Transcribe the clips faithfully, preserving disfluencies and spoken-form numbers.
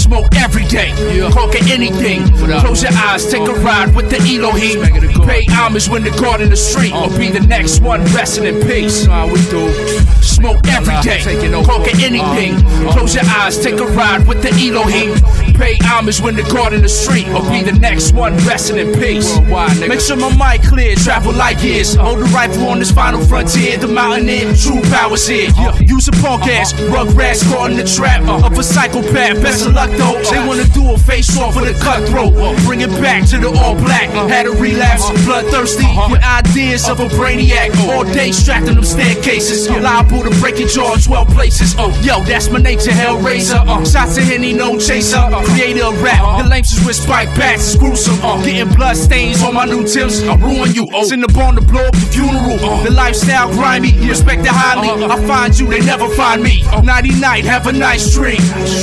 Smoke every day, yeah. Conquer anything. Close your eyes, take a ride with the Elohim. Pay homage when the guard in the street, or be the next one resting in peace. We do. Smoke every day, conquer anything. Close your eyes, take a ride with the Elohim. Pay homage when the guard in the street, or be the next one resting in peace. Make sure my mic clear, travel like years. Hold the rifle on this final frontier. The mountaineer, true power's here. Use a punk ass, rug rats caught in the trap of a psychopath. Best of luck though. They wanna do a face off with a cutthroat. Bring it back to the all black. Had a relapse, bloodthirsty with ideas of a brainiac. All day strapped in them staircases. Liable to break your jaw in twelve places. Yo, that's my nature, Hellraiser. Shots of Henny, no chaser. Creator of rap, the lengths is with spike bats. It's gruesome. Getting blood stains on my new Timbs. I'll ruin you. Send the bone to blow up the funeral. The lifestyle grimy, respected highly. I find you, they never find me. Nighty night, have a nice dream.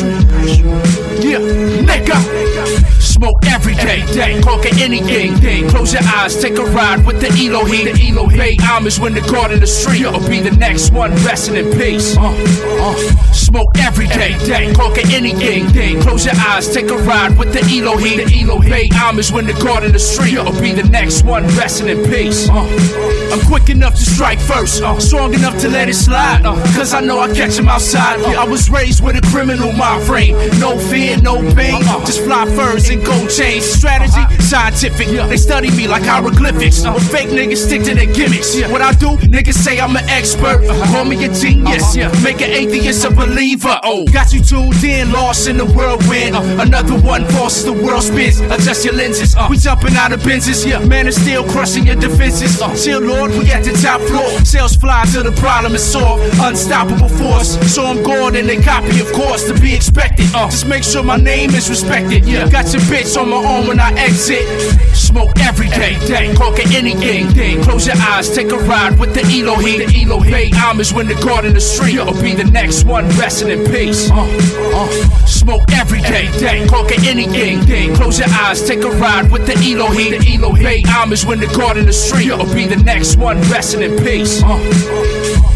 Yeah, nigga. Smoke every day, day. Conquer anything. Close your eyes, take a ride with the Elohim. Pay homage when the guard in the street, or be the next one resting in peace. Uh, uh. Smoke every day, day. Conquer anything. Close your eyes, take a ride with the Elohim. Pay homage when the guard in the street, or be the next one resting in peace. Uh, I'm quick enough to strike first, uh, strong enough to let it slide, uh, cause I know I catch him outside. uh, I was raised with a criminal mind frame. No fear, no pain, uh, just fly furs and gold chains. Strategy, scientific, they study me like hieroglyphics. uh, Fake niggas stick to their gimmicks. What I do, niggas say I'm an expert, call me a genius. Make an atheist a believer. Oh, got you tuned in, lost in the whirlwind. Another one forces the world spins. Adjust your lenses, we jumping out of Benzes. Man is still crushing your defenses. Chill, Lord, we at the top floor. Sales fly till the problem is solved. Unstoppable force. So I'm gored and they copy, of course, to be expected. Uh, just make sure my name is respected. Yeah, got your bitch on my arm when I exit. Smoke every day, day. Conquer anything. Close your eyes, take a ride with the Elohim. Pay homage when the guard in the street, or be the next one resting in peace. Uh, uh, smoke every day, day. Conquer anything. Close your eyes, take a ride with the Elohim. Pay homage when the guard in the street, or be the next one resting in peace. Uh,